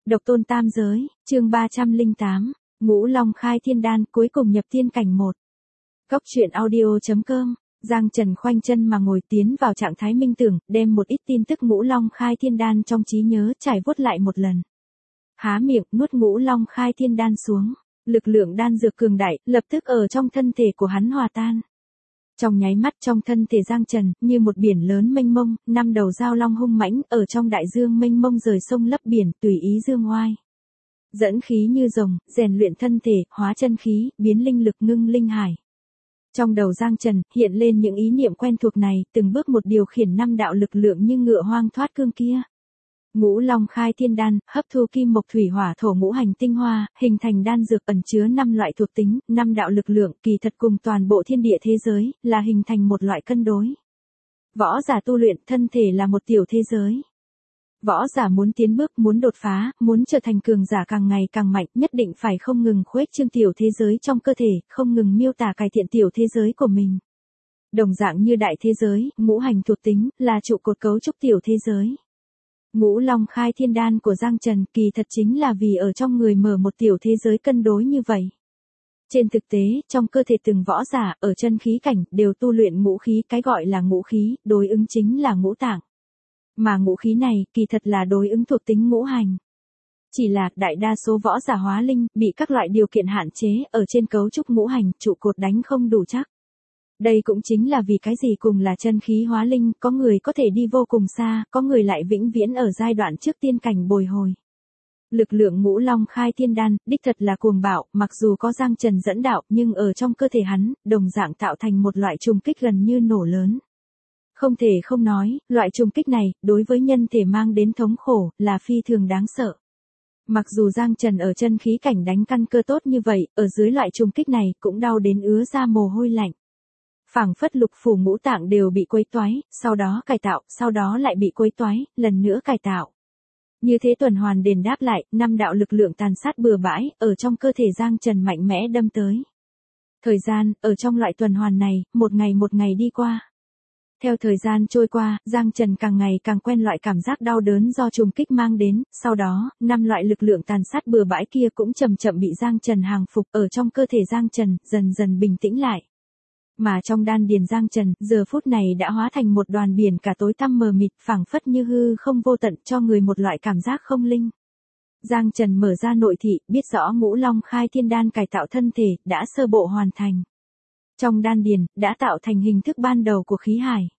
Độc tôn tam giới, chương 308, Ngũ Long khai thiên đan cuối cùng nhập tiên cảnh 1. Cốc truyện audio.com, Giang Trần khoanh chân mà ngồi tiến vào trạng thái minh tưởng, đem một ít tin tức Ngũ Long khai thiên đan trong trí nhớ trải vuốt lại một lần. Há miệng nuốt Ngũ Long khai thiên đan xuống, lực lượng đan dược cường đại, lập tức ở trong thân thể của hắn hòa tan. Trong nháy mắt trong thân thể Giang Trần, như một biển lớn mênh mông, 5 đầu giao long hung mãnh ở trong đại dương mênh mông rời sông lấp biển, tùy ý dương oai. Dẫn khí như rồng, rèn luyện thân thể, hóa chân khí, biến linh lực ngưng linh hải. Trong đầu Giang Trần, hiện lên những ý niệm quen thuộc này, từng bước một điều khiển 5 đạo lực lượng như ngựa hoang thoát cương kia. Ngũ Long khai thiên đan, hấp thu kim mộc thủy hỏa thổ ngũ hành tinh hoa, hình thành đan dược ẩn chứa 5 loại thuộc tính, 5 đạo lực lượng, kỳ thật cùng toàn bộ thiên địa thế giới, là hình thành một loại cân đối. Võ giả tu luyện, thân thể là một tiểu thế giới. Võ giả muốn tiến bước, muốn đột phá, muốn trở thành cường giả càng ngày càng mạnh, nhất định phải không ngừng khuếch trương tiểu thế giới trong cơ thể, không ngừng miêu tả cải thiện tiểu thế giới của mình. Đồng dạng như đại thế giới, ngũ hành thuộc tính, là trụ cột cấu trúc tiểu thế giới. Ngũ Long khai thiên đan của Giang Trần kỳ thật chính là vì ở trong người mở một tiểu thế giới cân đối như vậy. Trên thực tế, trong cơ thể từng võ giả, ở chân khí cảnh, đều tu luyện ngũ khí, cái gọi là ngũ khí, đối ứng chính là ngũ tạng. Mà ngũ khí này, kỳ thật là đối ứng thuộc tính ngũ hành. Chỉ là, đại đa số võ giả hóa linh, bị các loại điều kiện hạn chế, ở trên cấu trúc ngũ hành, trụ cột đánh không đủ chắc. Đây cũng chính là vì cái gì cùng là chân khí hóa linh, có người có thể đi vô cùng xa, có người lại vĩnh viễn ở giai đoạn trước tiên cảnh bồi hồi. Lực lượng Ngũ Long khai thiên đan, đích thật là cuồng bạo, mặc dù có Giang Trần dẫn đạo, nhưng ở trong cơ thể hắn, đồng dạng tạo thành một loại trùng kích gần như nổ lớn. Không thể không nói, loại trùng kích này, đối với nhân thể mang đến thống khổ, là phi thường đáng sợ. Mặc dù Giang Trần ở chân khí cảnh đánh căn cơ tốt như vậy, ở dưới loại trùng kích này, cũng đau đến ứa ra mồ hôi lạnh. Phảng phất lục phủ ngũ tạng đều bị quấy toái, sau đó cải tạo, sau đó lại bị quấy toái, lần nữa cải tạo. Như thế tuần hoàn đền đáp lại, 5 đạo lực lượng tàn sát bừa bãi, ở trong cơ thể Giang Trần mạnh mẽ đâm tới. Thời gian, ở trong loại tuần hoàn này, một ngày đi qua. Theo thời gian trôi qua, Giang Trần càng ngày càng quen loại cảm giác đau đớn do trùng kích mang đến, sau đó, 5 loại lực lượng tàn sát bừa bãi kia cũng chậm chậm bị Giang Trần hàng phục, ở trong cơ thể Giang Trần, dần dần bình tĩnh lại. Mà trong đan điền Giang Trần, giờ phút này đã hóa thành một đoàn biển cả tối tăm mờ mịt, phảng phất như hư không vô tận, cho người một loại cảm giác không linh. Giang Trần mở ra nội thị, biết rõ Ngũ Long khai thiên đan cải tạo thân thể, đã sơ bộ hoàn thành. Trong đan điền, đã tạo thành hình thức ban đầu của khí hải.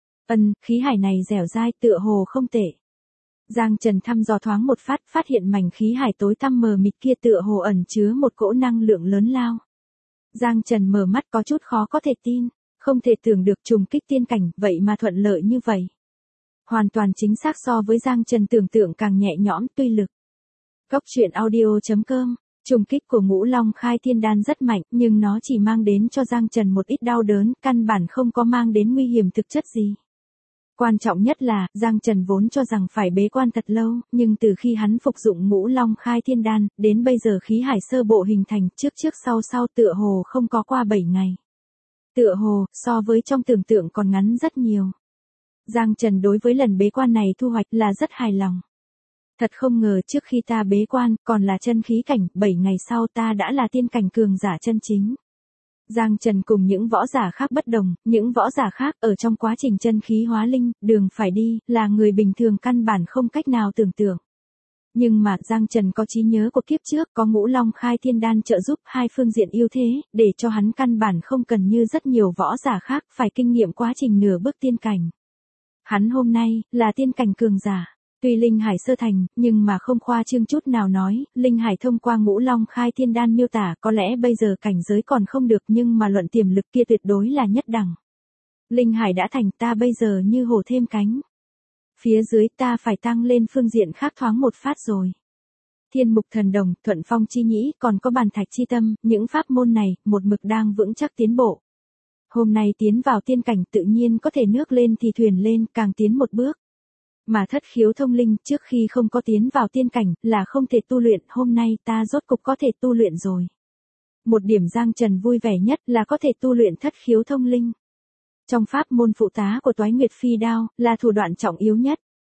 Khí hải này dẻo dai, tựa hồ không tệ. Giang Trần thăm dò thoáng một phát hiện mảnh khí hải tối tăm mờ mịt kia tựa hồ ẩn chứa một cỗ năng lượng lớn lao. Giang Trần mở mắt có chút khó có thể tin, không thể tưởng được trùng kích tiên cảnh, vậy mà thuận lợi như vậy. Hoàn toàn chính xác so với Giang Trần tưởng tượng càng nhẹ nhõm tuy lực. Cốc truyện audio.com, trùng kích của Ngũ Long khai thiên đan rất mạnh, nhưng nó chỉ mang đến cho Giang Trần một ít đau đớn, căn bản không có mang đến nguy hiểm thực chất gì. Quan trọng nhất là, Giang Trần vốn cho rằng phải bế quan thật lâu, nhưng từ khi hắn phục dụng Ngũ Long khai thiên đan, đến bây giờ khí hải sơ bộ hình thành, trước sau tựa hồ không có qua 7 ngày. Tựa hồ, so với trong tưởng tượng còn ngắn rất nhiều. Giang Trần đối với lần bế quan này thu hoạch là rất hài lòng. Thật không ngờ trước khi ta bế quan, còn là chân khí cảnh, 7 ngày sau ta đã là tiên cảnh cường giả chân chính. Giang Trần cùng những võ giả khác bất đồng, những võ giả khác ở trong quá trình chân khí hóa linh, đường phải đi, là người bình thường căn bản không cách nào tưởng tượng. Nhưng mà Giang Trần có trí nhớ của kiếp trước, có Ngũ Long khai thiên đan trợ giúp hai phương diện ưu thế, để cho hắn căn bản không cần như rất nhiều võ giả khác phải kinh nghiệm quá trình nửa bước tiên cảnh. Hắn hôm nay, là tiên cảnh cường giả. Tuy linh hải sơ thành, nhưng mà không khoa trương chút nào nói, linh hải thông qua Ngũ Long khai thiên đan miêu tả, có lẽ bây giờ cảnh giới còn không được, nhưng mà luận tiềm lực kia tuyệt đối là nhất đẳng. Linh hải đã thành, ta bây giờ như hổ thêm cánh. Phía dưới ta phải tăng lên phương diện khác thoáng một phát rồi. Thiên mục thần đồng, thuận phong chi nhĩ, còn có bàn thạch chi tâm, những pháp môn này, một mực đang vững chắc tiến bộ. Hôm nay tiến vào tiên cảnh tự nhiên có thể nước lên thì thuyền lên, càng tiến một bước. Mà thất khiếu thông linh, trước khi không có tiến vào tiên cảnh, là không thể tu luyện, hôm nay ta rốt cục có thể tu luyện rồi. Một điểm Giang Trần vui vẻ nhất là có thể tu luyện thất khiếu thông linh. Trong pháp môn phụ tá của Toái Nguyệt Phi Đao, là thủ đoạn trọng yếu nhất.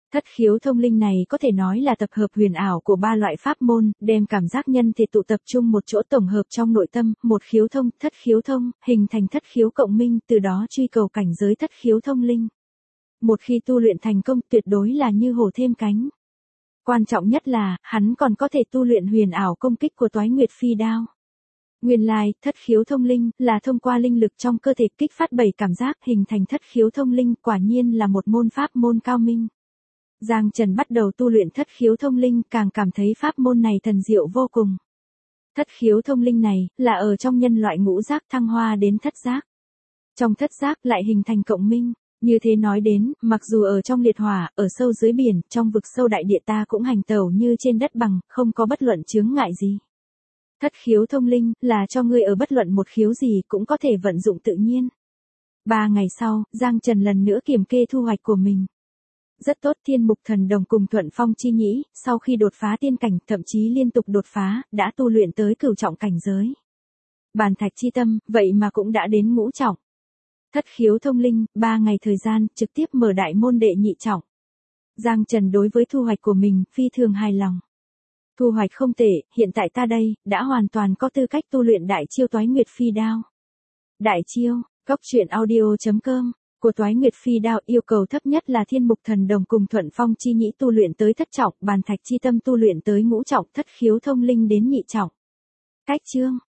Thất khiếu thông linh này có thể nói là tập hợp huyền ảo của ba loại pháp môn, đem cảm giác nhân thể tụ tập trung một chỗ tổng hợp trong nội tâm, một khiếu thông, thất khiếu thông, hình thành thất khiếu cộng minh, từ đó truy cầu cảnh giới thất khiếu thông linh. Một khi tu luyện thành công, tuyệt đối là như hổ thêm cánh. Quan trọng nhất là, hắn còn có thể tu luyện huyền ảo công kích của Toái Nguyệt Phi Đao. Nguyên lai, thất khiếu thông linh, là thông qua linh lực trong cơ thể kích phát 7 cảm giác hình thành thất khiếu thông linh, quả nhiên là một môn pháp môn cao minh. Giang Trần bắt đầu tu luyện thất khiếu thông linh, càng cảm thấy pháp môn này thần diệu vô cùng. Thất khiếu thông linh này, là ở trong nhân loại ngũ giác thăng hoa đến thất giác. Trong thất giác lại hình thành cộng minh. Như thế nói đến, mặc dù ở trong liệt hỏa, ở sâu dưới biển, trong vực sâu đại địa ta cũng hành tẩu như trên đất bằng, không có bất luận chướng ngại gì. Thất khiếu thông linh, là cho ngươi ở bất luận một khiếu gì cũng có thể vận dụng tự nhiên. 3 ngày sau, Giang Trần lần nữa kiểm kê thu hoạch của mình. Rất tốt, Thiên Mục Thần Đồng cùng Thuận Phong Chi Nhĩ, sau khi đột phá tiên cảnh, thậm chí liên tục đột phá, đã tu luyện tới cửu trọng cảnh giới. Bàn Thạch Chi Tâm, vậy mà cũng đã đến ngũ trọng. Thất khiếu thông linh, 3 ngày thời gian, trực tiếp mở đại môn đệ nhị trọng. Giang Trần đối với thu hoạch của mình, phi thường hài lòng. Thu hoạch không tệ, hiện tại ta đây, đã hoàn toàn có tư cách tu luyện đại chiêu Toái Nguyệt Phi Đao. Đại chiêu, Cốc Truyện Audio.com, của Toái Nguyệt Phi Đao yêu cầu thấp nhất là Thiên Mục Thần Đồng cùng Thuận Phong Chi Nhĩ tu luyện tới thất trọng, Bàn Thạch Chi Tâm tu luyện tới ngũ trọng, thất khiếu thông linh đến nhị trọng. Cách chương